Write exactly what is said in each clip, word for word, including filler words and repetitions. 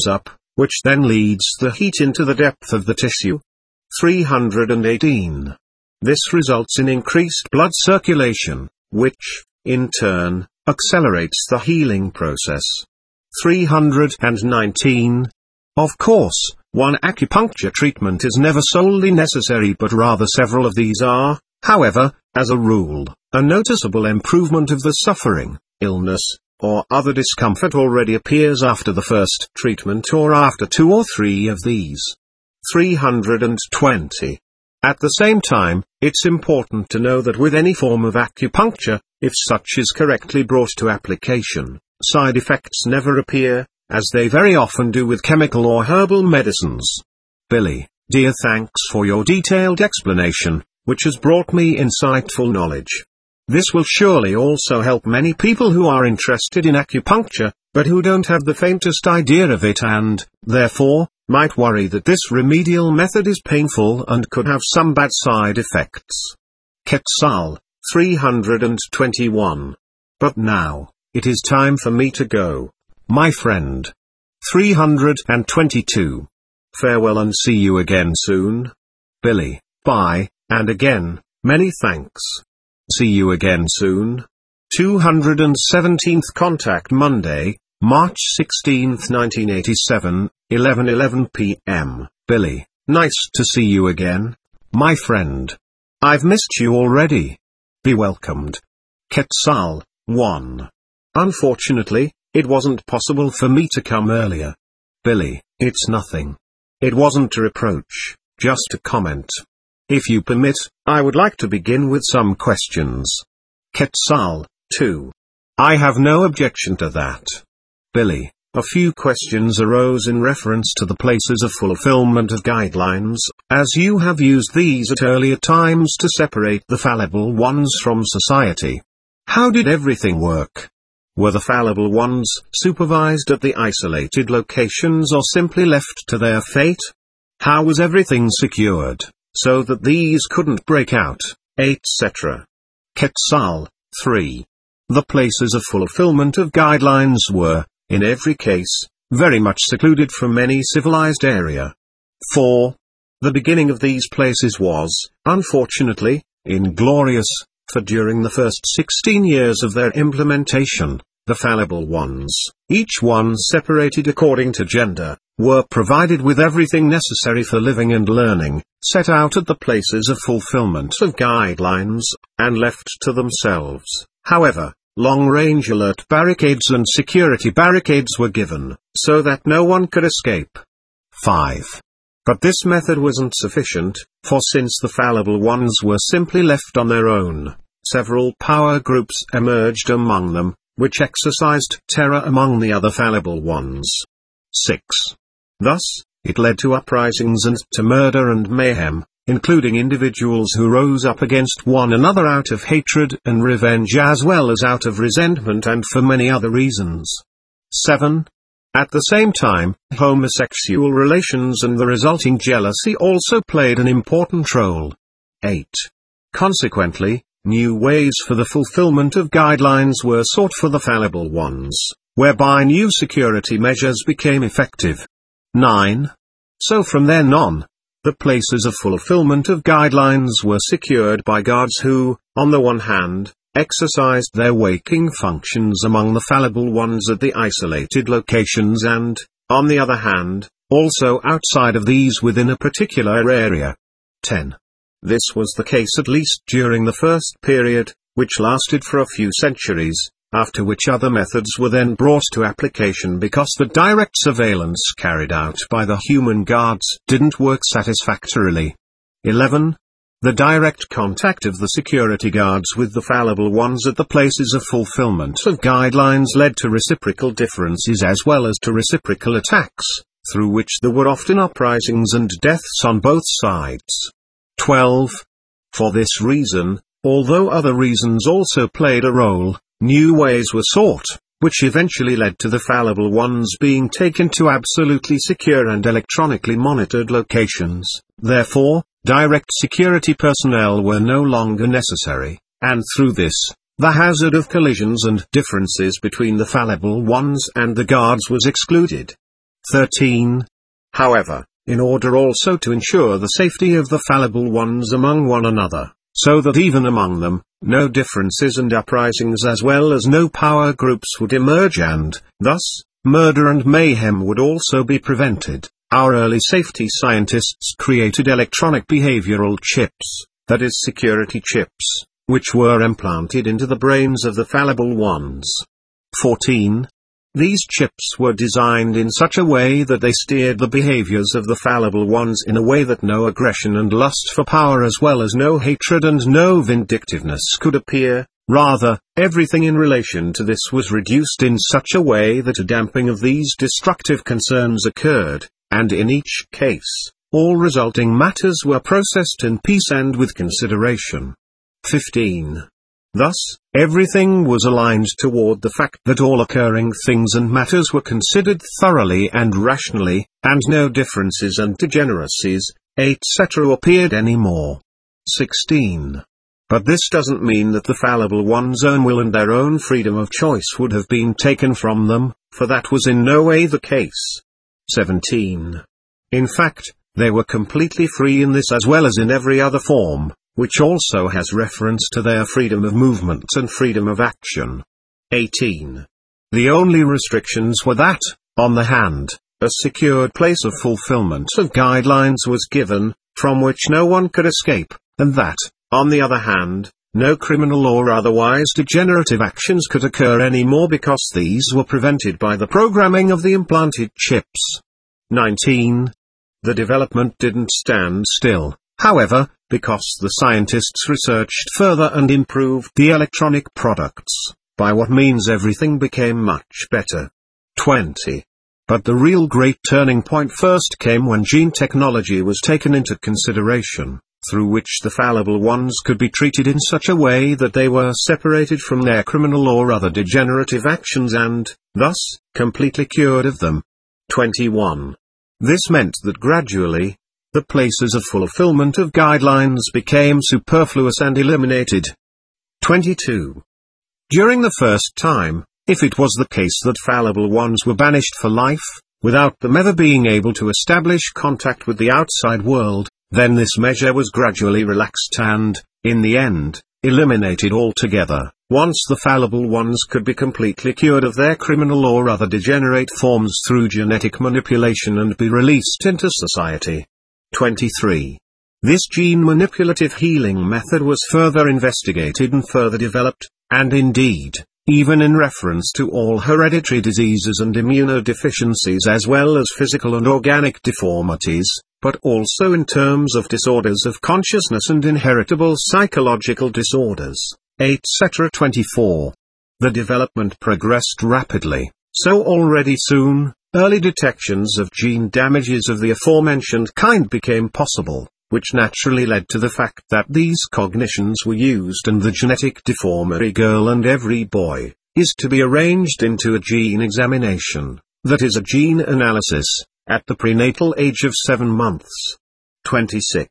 up, which then leads the heat into the depth of the tissue. three hundred eighteen. This results in increased blood circulation, which, in turn, accelerates the healing process. three hundred nineteen. Of course, one acupuncture treatment is never solely necessary, but rather several of these are. However, as a rule, a noticeable improvement of the suffering, illness, or other discomfort already appears after the first treatment or after two or three of these. three hundred twenty. At the same time, it's important to know that with any form of acupuncture, if such is correctly brought to application, side effects never appear, as they very often do with chemical or herbal medicines. Billy, dear, thanks for your detailed explanation, which has brought me insightful knowledge. This will surely also help many people who are interested in acupuncture, but who don't have the faintest idea of it and, therefore, might worry that this remedial method is painful and could have some bad side effects. Quetzal, three hundred twenty-one. But now, it is time for me to go, my friend. three hundred twenty-two. Farewell and see you again soon. Billy, bye, and again, many thanks. See you again soon. two hundred seventeenth Contact Monday, March sixteenth nineteen eighty-seven, eleven eleven p m Billy, nice to see you again, my friend. I've missed you already. Be welcomed. Quetzal, one. Unfortunately, it wasn't possible for me to come earlier. Billy, it's nothing. It wasn't a reproach, just a comment. If you permit, I would like to begin with some questions. Quetzal, two. I have no objection to that. Billy, a few questions arose in reference to the places of fulfillment of guidelines, as you have used these at earlier times to separate the fallible ones from society. How did everything work? Were the fallible ones supervised at the isolated locations or simply left to their fate? How was everything secured, so that these couldn't break out, et cetera? Quetzal, three. The places of fulfillment of guidelines were, in every case, very much secluded from any civilized area. four. The beginning of these places was, unfortunately, inglorious, for during the first sixteen years of their implementation, the fallible ones, each one separated according to gender, were provided with everything necessary for living and learning, set out at the places of fulfillment of guidelines, and left to themselves. However, long-range alert barricades and security barricades were given, so that no one could escape. five. But this method wasn't sufficient, for since the fallible ones were simply left on their own, several power groups emerged among them, which exercised terror among the other fallible ones. six. Thus, it led to uprisings and to murder and mayhem, including individuals who rose up against one another out of hatred and revenge as well as out of resentment and for many other reasons. seven. At the same time, homosexual relations and the resulting jealousy also played an important role. eight. Consequently, new ways for the fulfillment of guidelines were sought for the fallible ones, whereby new security measures became effective. nine. So from then on, the places of fulfillment of guidelines were secured by guards who, on the one hand, exercised their waking functions among the fallible ones at the isolated locations and, on the other hand, also outside of these within a particular area. ten. This was the case at least during the first period, which lasted for a few centuries, after which other methods were then brought to application because the direct surveillance carried out by the human guards didn't work satisfactorily. eleven. The direct contact of the security guards with the fallible ones at the places of fulfillment of guidelines led to reciprocal differences as well as to reciprocal attacks, through which there were often uprisings and deaths on both sides. twelve. For this reason, although other reasons also played a role, new ways were sought, which eventually led to the fallible ones being taken to absolutely secure and electronically monitored locations. Therefore, direct security personnel were no longer necessary, and through this, the hazard of collisions and differences between the fallible ones and the guards was excluded. thirteen. However, in order also to ensure the safety of the fallible ones among one another, so that even among them, no differences and uprisings as well as no power groups would emerge and, thus, murder and mayhem would also be prevented, our early safety scientists created electronic behavioral chips, that is security chips, which were implanted into the brains of the fallible ones. fourteen. These chips were designed in such a way that they steered the behaviors of the fallible ones in a way that no aggression and lust for power as well as no hatred and no vindictiveness could appear. Rather, everything in relation to this was reduced in such a way that a damping of these destructive concerns occurred, and in each case, all resulting matters were processed in peace and with consideration. fifteen. Thus, everything was aligned toward the fact that all occurring things and matters were considered thoroughly and rationally, and no differences and degeneracies, et cetera appeared any more. sixteen. But this doesn't mean that the fallible one's own will and their own freedom of choice would have been taken from them, for that was in no way the case. seventeen. In fact, they were completely free in this as well as in every other form, which also has reference to their freedom of movement and freedom of action. eighteen. The only restrictions were that, on the hand, a secured place of fulfillment of guidelines was given, from which no one could escape, and that, on the other hand, no criminal or otherwise degenerative actions could occur anymore because these were prevented by the programming of the implanted chips. nineteen. The development didn't stand still, however, because the scientists researched further and improved the electronic products, by what means everything became much better. twenty. But the real great turning point first came when gene technology was taken into consideration, through which the fallible ones could be treated in such a way that they were separated from their criminal or other degenerative actions and, thus, completely cured of them. twenty-one. This meant that gradually, the places of fulfillment of guidelines became superfluous and eliminated. twenty-two. During the first time, if it was the case that fallible ones were banished for life, without them ever being able to establish contact with the outside world, then this measure was gradually relaxed and, in the end, eliminated altogether, once the fallible ones could be completely cured of their criminal or other degenerate forms through genetic manipulation and be released into society. twenty-three. This gene manipulative healing method was further investigated and further developed, and indeed, even in reference to all hereditary diseases and immunodeficiencies as well as physical and organic deformities, but also in terms of disorders of consciousness and inheritable psychological disorders, et cetera. twenty-four. The development progressed rapidly, so already soon, early detections of gene damages of the aforementioned kind became possible, which naturally led to the fact that these cognitions were used and the genetic deformity girl and every boy, is to be arranged into a gene examination, that is a gene analysis, at the prenatal age of seven months. twenty-six.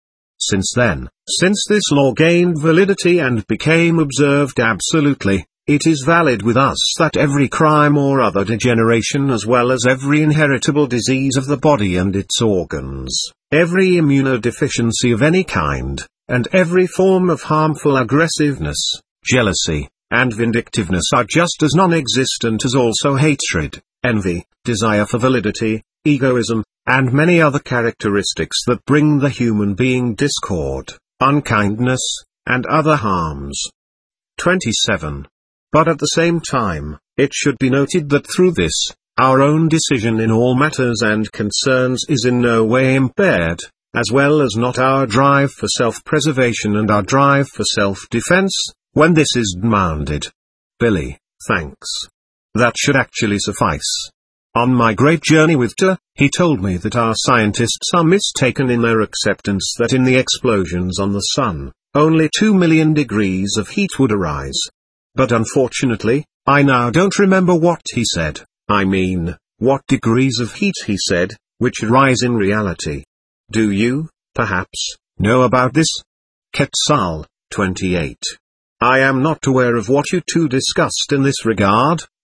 Since then, since this law gained validity and became observed absolutely, it is valid with us that every crime or other degeneration as well as every inheritable disease of the body and its organs, every immunodeficiency of any kind, and every form of harmful aggressiveness, jealousy, and vindictiveness are just as non-existent as also hatred, envy, desire for validity, egoism, and many other characteristics that bring the human being discord, unkindness, and other harms. twenty-seven. But at the same time, it should be noted that through this, our own decision in all matters and concerns is in no way impaired, as well as not our drive for self-preservation and our drive for self-defense, when this is demanded. Billy, thanks. That should actually suffice. On my great journey with T, he told me that our scientists are mistaken in their acceptance that in the explosions on the sun, only two million degrees of heat would arise. But unfortunately, I now don't remember what he said, I mean, what degrees of heat he said, which rise in reality. Do you, perhaps, know about this? Quetzal, twenty-eight. I am not aware of what you two discussed in this regard,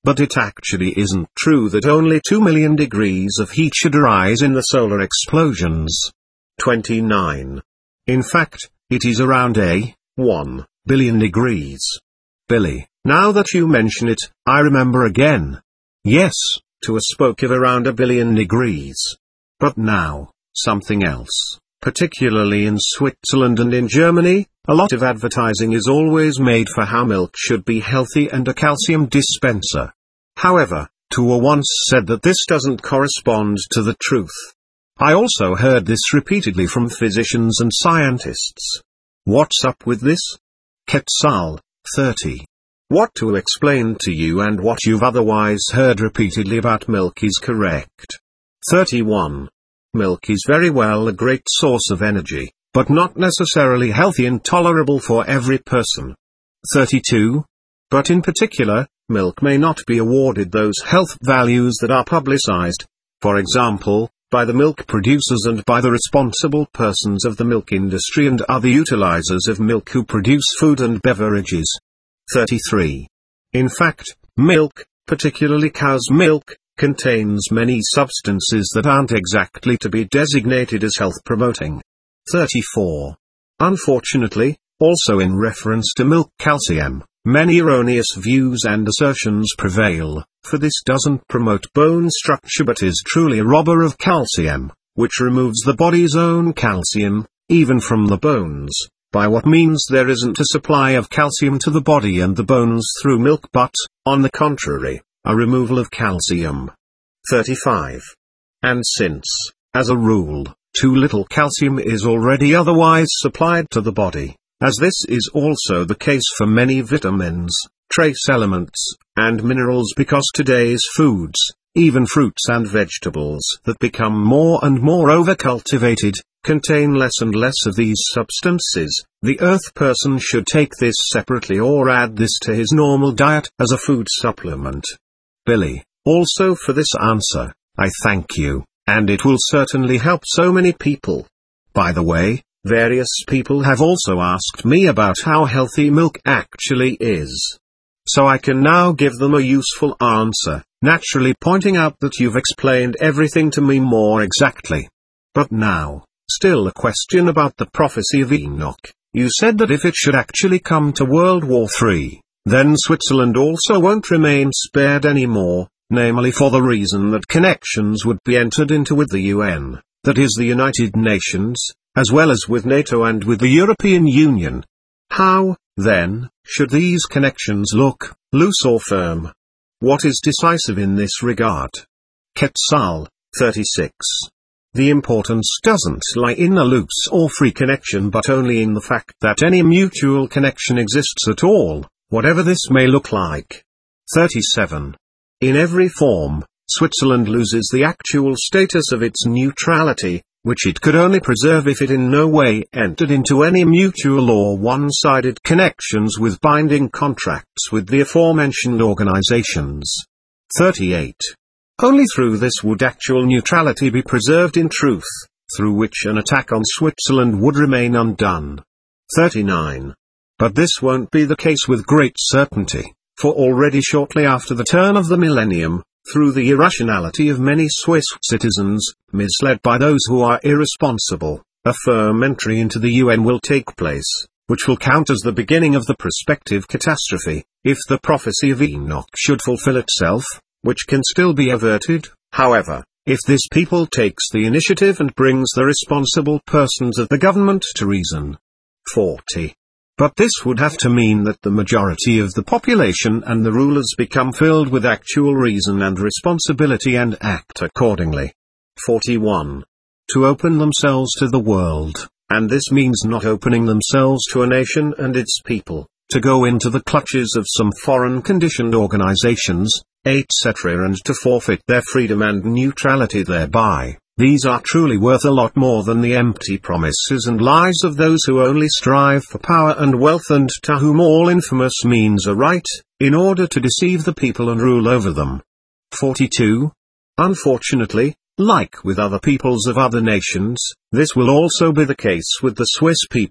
But it actually isn't true that only two million degrees of heat should arise in the solar explosions. twenty-nine. In fact, it is around a one billion degrees. Billy, now that you mention it, I remember again. Yes, to a spoke of around a billion degrees. But now, something else, particularly in Switzerland and in Germany, a lot of advertising is always made for how milk should be healthy and a calcium dispenser. However, Tua once said that this doesn't correspond to the truth. I also heard this repeatedly from physicians and scientists. What's up with this? Quetzal, thirty. What Tua explained to you and what you've otherwise heard repeatedly about milk is correct. thirty-one. Milk is very well a great source of energy, but not necessarily healthy and tolerable for every person. thirty-two. But in particular, milk may not be awarded those health values that are publicized, for example, by the milk producers and by the responsible persons of the milk industry and other utilizers of milk who produce food and beverages. thirty-three. In fact, milk, particularly cow's milk, contains many substances that aren't exactly to be designated as health-promoting. thirty-four. Unfortunately, also in reference to milk calcium, many erroneous views and assertions prevail, for this doesn't promote bone structure but is truly a robber of calcium, which removes the body's own calcium, even from the bones, by what means there isn't a supply of calcium to the body and the bones through milk but, on the contrary, a removal of calcium. thirty-five. And since, as a rule, too little calcium is already otherwise supplied to the body, as this is also the case for many vitamins, trace elements, and minerals because today's foods, even fruits and vegetables that become more and more overcultivated, contain less and less of these substances, the earth person should take this separately or add this to his normal diet as a food supplement. Billy, also for this answer, I thank you, and it will certainly help so many people. By the way, various people have also asked me about how healthy milk actually is. So I can now give them a useful answer, naturally pointing out that you've explained everything to me more exactly. But now, still a question about the prophecy of Enoch. You said that if it should actually come to World War Three, then Switzerland also won't remain spared anymore, namely for the reason that connections would be entered into with the U N, that is the United Nations, as well as with NATO and with the European Union. How, then, should these connections look, loose or firm? What is decisive in this regard? Quetzal, thirty-six. The importance doesn't lie in a loose or free connection but only in the fact that any mutual connection exists at all, whatever this may look like. thirty-seven. In every form, Switzerland loses the actual status of its neutrality, which it could only preserve if it in no way entered into any mutual or one-sided connections with binding contracts with the aforementioned organizations. thirty-eight. Only through this would actual neutrality be preserved in truth, through which an attack on Switzerland would remain undone. thirty-nine. But this won't be the case with great certainty, for already shortly after the turn of the millennium, through the irrationality of many Swiss citizens, misled by those who are irresponsible, a firm entry into the U N will take place, which will count as the beginning of the prospective catastrophe, if the prophecy of Enoch should fulfill itself, which can still be averted, however, if this people takes the initiative and brings the responsible persons of the government to reason. forty. But this would have to mean that the majority of the population and the rulers become filled with actual reason and responsibility and act accordingly. forty-one. To open themselves to the world, and this means not opening themselves to a nation and its people, to go into the clutches of some foreign conditioned organizations, et cetera and to forfeit their freedom and neutrality thereby. These are truly worth a lot more than the empty promises and lies of those who only strive for power and wealth and to whom all infamous means are right, in order to deceive the people and rule over them. forty-two. Unfortunately, like with other peoples of other nations, this will also be the case with the Swiss people,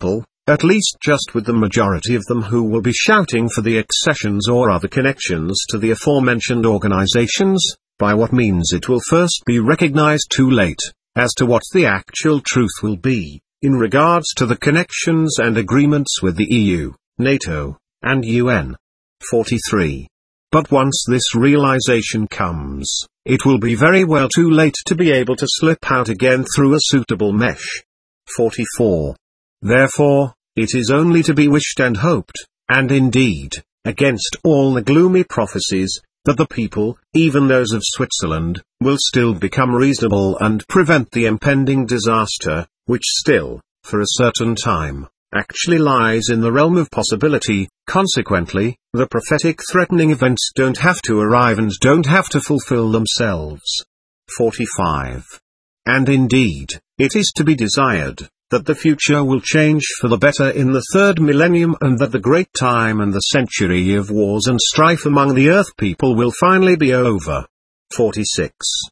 at least just with the majority of them who will be shouting for the accessions or other connections to the aforementioned organizations, by what means it will first be recognized too late, as to what the actual truth will be, in regards to the connections and agreements with the E U, NATO, and U N. forty-three. But once this realization comes, it will be very well too late to be able to slip out again through a suitable mesh. forty-four. Therefore, it is only to be wished and hoped, and indeed, against all the gloomy prophecies, that the people, even those of Switzerland, will still become reasonable and prevent the impending disaster, which still, for a certain time, actually lies in the realm of possibility. Consequently, the prophetic threatening events don't have to arrive and don't have to fulfill themselves. forty-five. And indeed, it is to be desired that the future will change for the better in the third millennium, and that the great time and the century of wars and strife among the earth people will finally be over. forty-six.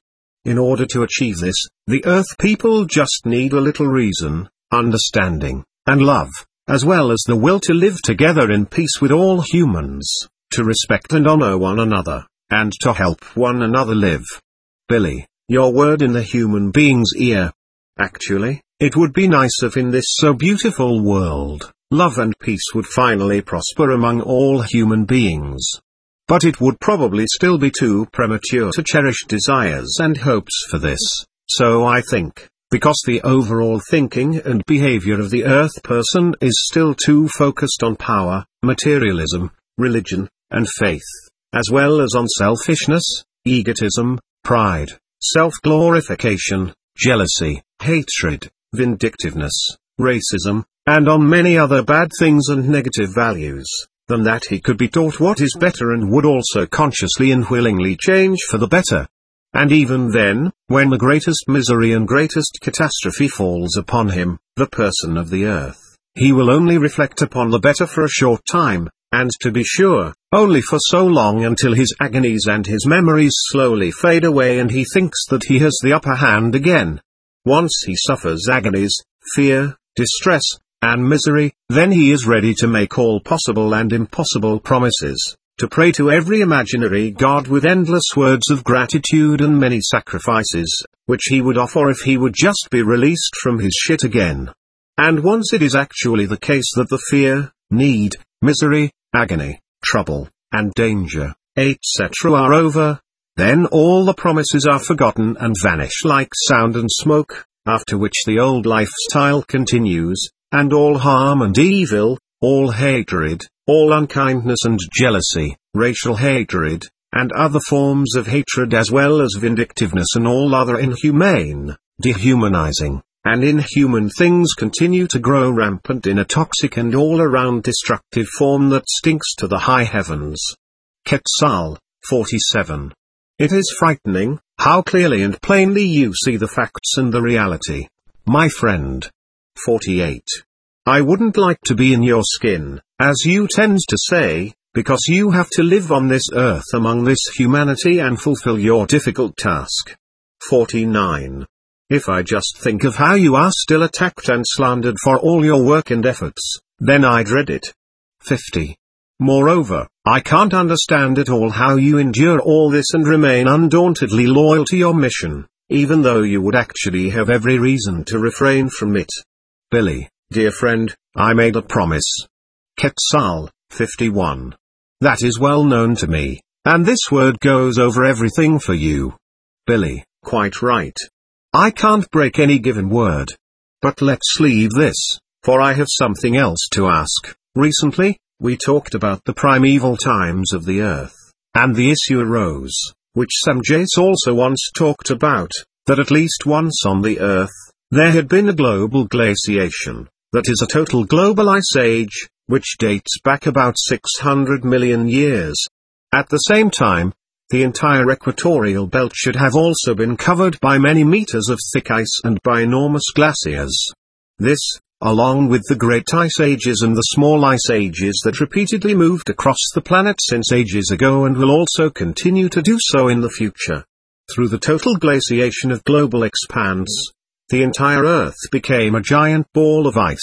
In order to achieve this, the earth people just need a little reason, understanding, and love, as well as the will to live together in peace with all humans, to respect and honor one another, and to help one another live. Billy, your word in the human being's ear. Actually, it would be nice if in this so beautiful world, love and peace would finally prosper among all human beings. But it would probably still be too premature to cherish desires and hopes for this, so I think, because the overall thinking and behavior of the earth person is still too focused on power, materialism, religion, and faith, as well as on selfishness, egotism, pride, self-glorification, jealousy, hatred, vindictiveness, racism, and on many other bad things and negative values, than that he could be taught what is better and would also consciously and willingly change for the better. And even then, when the greatest misery and greatest catastrophe falls upon him, the person of the earth, he will only reflect upon the better for a short time, and to be sure, only for so long until his agonies and his memories slowly fade away and he thinks that he has the upper hand again. Once he suffers agonies, fear, distress, and misery, then he is ready to make all possible and impossible promises, to pray to every imaginary god with endless words of gratitude and many sacrifices, which he would offer if he would just be released from his shit again. And once it is actually the case that the fear, need, misery, agony, trouble, and danger, et cetera are over, then all the promises are forgotten and vanish like sound and smoke, after which the old lifestyle continues, and all harm and evil, all hatred, all unkindness and jealousy, racial hatred, and other forms of hatred as well as vindictiveness and all other inhumane, dehumanizing, and inhuman things continue to grow rampant in a toxic and all-around destructive form that stinks to the high heavens. Quetzal, forty-seven. It is frightening, how clearly and plainly you see the facts and the reality, my friend. forty-eight. I wouldn't like to be in your skin, as you tend to say, because you have to live on this earth among this humanity and fulfill your difficult task. forty-nine. If I just think of how you are still attacked and slandered for all your work and efforts, then I dread it. fifty. Moreover, I can't understand at all how you endure all this and remain undauntedly loyal to your mission, even though you would actually have every reason to refrain from it. Billy, dear friend, I made a promise. Quetzal, fifty-one. That is well known to me, and this word goes over everything for you. Billy, quite right. I can't break any given word. But let's leave this, for I have something else to ask. Recently, we talked about the primeval times of the earth, and the issue arose, which Sam Jace also once talked about, that at least once on the earth, there had been a global glaciation, that is a total global ice age, which dates back about six hundred million years. At the same time, the entire equatorial belt should have also been covered by many meters of thick ice and by enormous glaciers. This, along with the great ice ages and the small ice ages that repeatedly moved across the planet since ages ago and will also continue to do so in the future. Through the total glaciation of global expanse, the entire Earth became a giant ball of ice,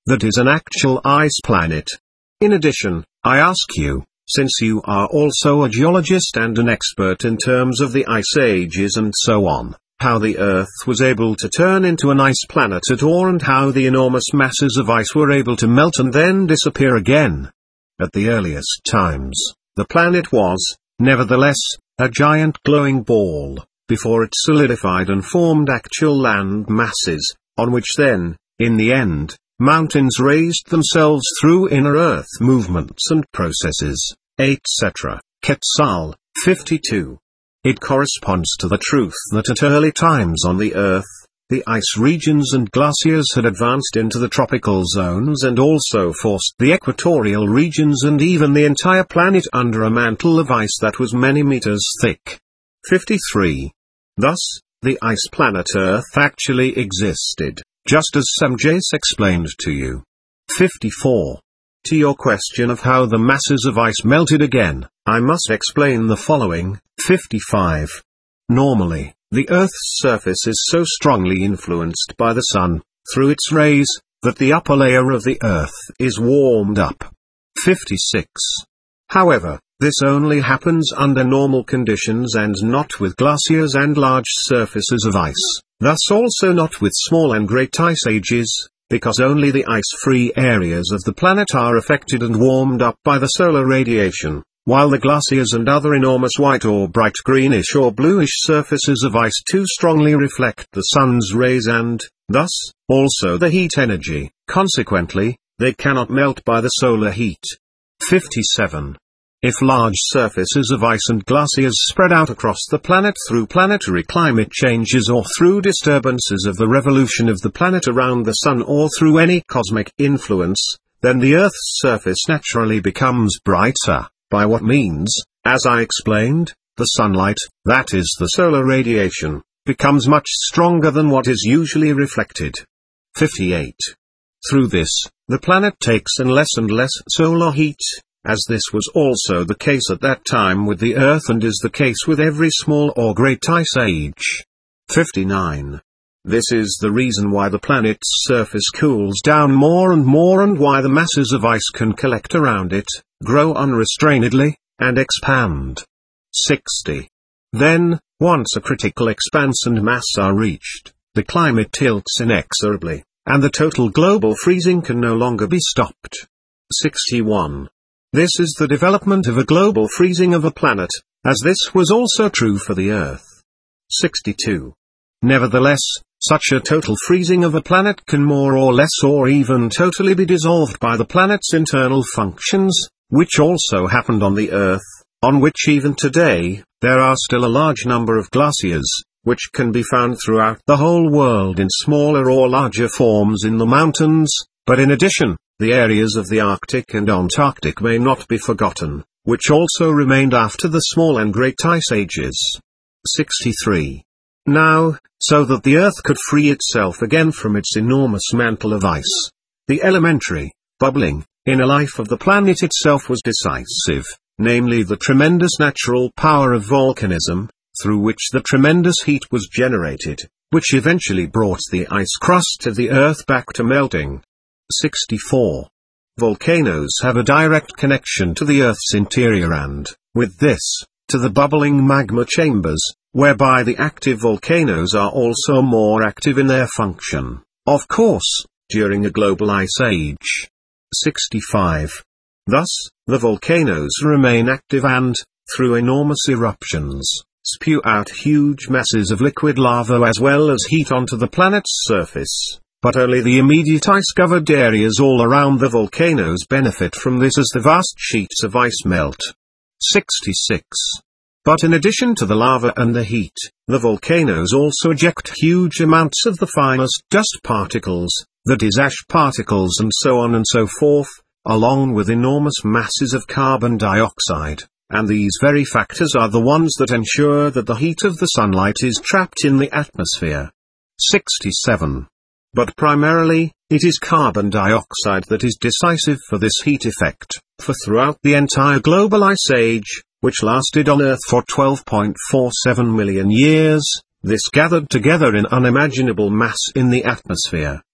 that is an actual ice planet. In addition, I ask you, since you are also a geologist and an expert in terms of the ice ages and so on, how the Earth was able to turn into an ice planet at all and how the enormous masses of ice were able to melt and then disappear again. At the earliest times, the planet was, nevertheless, a giant glowing ball, before it solidified and formed actual land masses, on which then, in the end, mountains raised themselves through inner Earth movements and processes, et cetera. Quetzal, fifty-two. It corresponds to the truth that at early times on the Earth, the ice regions and glaciers had advanced into the tropical zones and also forced the equatorial regions and even the entire planet under a mantle of ice that was many meters thick. fifty-three. Thus, the ice planet Earth actually existed, just as Samjace explained to you. fifty-four. To your question of how the masses of ice melted again, I must explain the following. fifty-five. Normally, the Earth's surface is so strongly influenced by the sun, through its rays, that the upper layer of the Earth is warmed up. fifty-six. However, this only happens under normal conditions and not with glaciers and large surfaces of ice, thus also not with small and great ice ages, because only the ice-free areas of the planet are affected and warmed up by the solar radiation, while the glaciers and other enormous white or bright greenish or bluish surfaces of ice too strongly reflect the sun's rays and, thus, also the heat energy. Consequently, they cannot melt by the solar heat. fifty-seven. If large surfaces of ice and glaciers spread out across the planet through planetary climate changes or through disturbances of the revolution of the planet around the sun or through any cosmic influence, then the Earth's surface naturally becomes brighter, by what means, as I explained, the sunlight, that is the solar radiation, becomes much stronger than what is usually reflected. fifty-eight. Through this, the planet takes in less and less solar heat, as this was also the case at that time with the Earth and is the case with every small or great ice age. fifty-nine. This is the reason why the planet's surface cools down more and more and why the masses of ice can collect around it, grow unrestrainedly, and expand. sixty. Then, once a critical expanse and mass are reached, the climate tilts inexorably, and the total global freezing can no longer be stopped. sixty-one. This is the development of a global freezing of a planet, as this was also true for the Earth. sixty-two. Nevertheless, such a total freezing of a planet can more or less or even totally be dissolved by the planet's internal functions, which also happened on the Earth, on which even today, there are still a large number of glaciers, which can be found throughout the whole world in smaller or larger forms in the mountains, but in addition, the areas of the Arctic and Antarctic may not be forgotten, which also remained after the small and great ice ages. sixty-three. Now, so that the Earth could free itself again from its enormous mantle of ice, the elementary, bubbling, inner life of the planet itself was decisive, namely the tremendous natural power of volcanism, through which the tremendous heat was generated, which eventually brought the ice crust of the Earth back to melting. sixty-four. Volcanoes have a direct connection to the Earth's interior and, with this, to the bubbling magma chambers, whereby the active volcanoes are also more active in their function, of course, during a global ice age. sixty-five. Thus, the volcanoes remain active and, through enormous eruptions, spew out huge masses of liquid lava as well as heat onto the planet's surface. But only the immediate ice-covered areas all around the volcanoes benefit from this as the vast sheets of ice melt. sixty-six. But in addition to the lava and the heat, the volcanoes also eject huge amounts of the finest dust particles, that is ash particles and so on and so forth, along with enormous masses of carbon dioxide, and these very factors are the ones that ensure that the heat of the sunlight is trapped in the atmosphere. sixty-seven. But primarily, it is carbon dioxide that is decisive for this heat effect, for throughout the entire global ice age, which lasted on Earth for twelve point four seven million years, this gathered together in unimaginable mass in the atmosphere,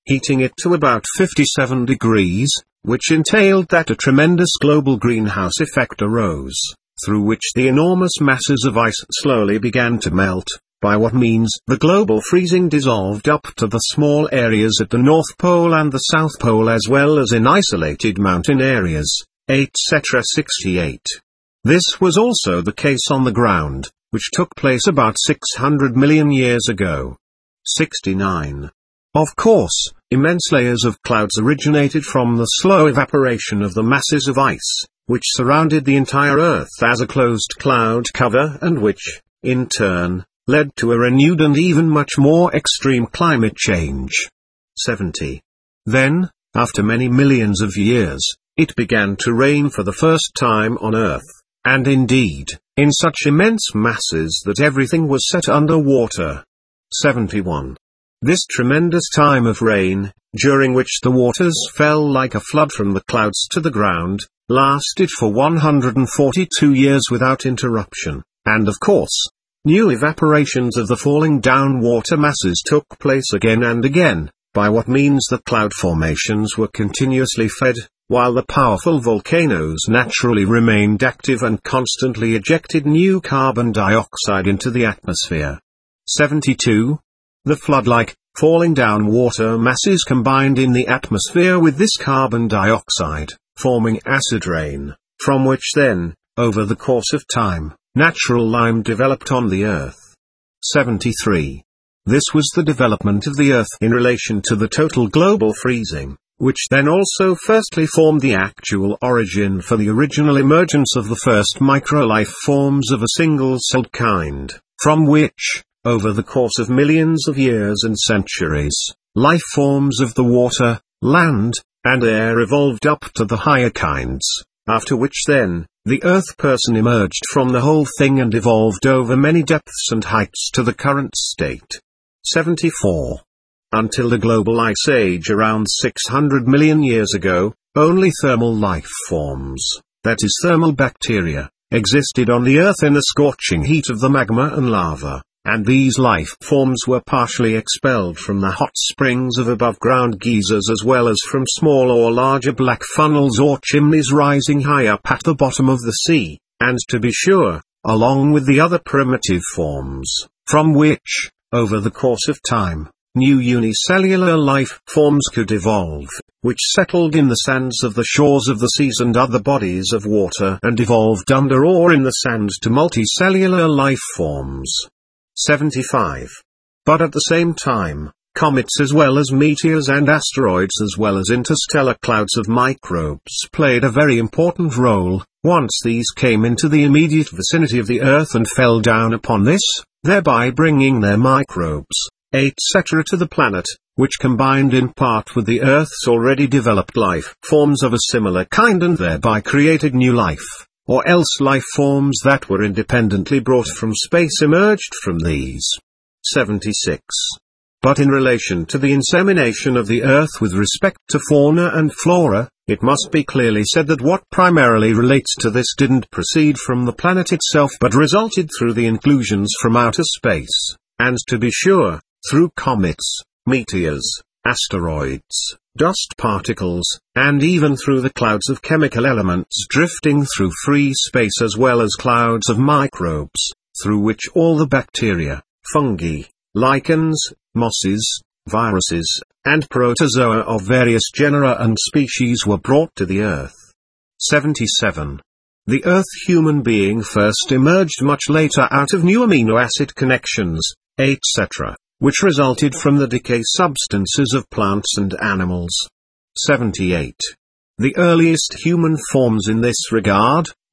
heating it to about fifty-seven degrees, which entailed that a tremendous global greenhouse effect arose, through which the enormous masses of ice slowly began to melt, by what means the global freezing dissolved up to the small areas at the North Pole and the South Pole as well as in isolated mountain areas, et cetera. sixty-eight. This was also the case on the ground, which took place about six hundred million years ago. sixty-nine. Of course, immense layers of clouds originated from the slow evaporation of the masses of ice, which surrounded the entire Earth as a closed cloud cover and which, in turn, led to a renewed and even much more extreme climate change. seventy. Then, after many millions of years, it began to rain for the first time on Earth, and indeed, in such immense masses that everything was set under water. seventy-one. This tremendous time of rain, during which the waters fell like a flood from the clouds to the ground, lasted for one hundred forty-two years without interruption, and of course, new evaporations of the falling down water masses took place again and again, by what means the cloud formations were continuously fed, while the powerful volcanoes naturally remained active and constantly ejected new carbon dioxide into the atmosphere. seventy-two. The flood-like, falling down water masses combined in the atmosphere with this carbon dioxide, forming acid rain, from which then, over the course of time, natural lime developed on the Earth. seventy-three. This was the development of the Earth in relation to the total global freezing, which then also firstly formed the actual origin for the original emergence of the first micro-life forms of a single-celled kind, from which, over the course of millions of years and centuries, life forms of the water, land, and air evolved up to the higher kinds, after which then, the Earth person emerged from the whole thing and evolved over many depths and heights to the current state. seventy-four. Until the global ice age around six hundred million years ago, only thermal life forms, that is thermal bacteria, existed on the Earth in the scorching heat of the magma and lava. And these life forms were partially expelled from the hot springs of above-ground geysers as well as from small or larger black funnels or chimneys rising high up at the bottom of the sea, and to be sure, along with the other primitive forms, from which, over the course of time, new unicellular life forms could evolve, which settled in the sands of the shores of the seas and other bodies of water and evolved under or in the sand to multicellular life forms. seventy-five. But at the same time, comets as well as meteors and asteroids as well as interstellar clouds of microbes played a very important role, once these came into the immediate vicinity of the Earth and fell down upon this, thereby bringing their microbes, et cetera to the planet, which combined in part with the Earth's already developed life forms of a similar kind and thereby created new life. Or else life forms that were independently brought from space emerged from these. seventy-six. But in relation to the insemination of the Earth with respect to fauna and flora, it must be clearly said that what primarily relates to this didn't proceed from the planet itself but resulted through the inclusions from outer space, and to be sure, through comets, meteors, asteroids, dust particles, and even through the clouds of chemical elements drifting through free space as well as clouds of microbes, through which all the bacteria, fungi, lichens, mosses, viruses, and protozoa of various genera and species were brought to the Earth. seventy-seven. The Earth human being first emerged much later out of new amino acid connections, et cetera, which resulted from the decay substances of plants and animals. seventy-eight. The earliest human forms in this regard,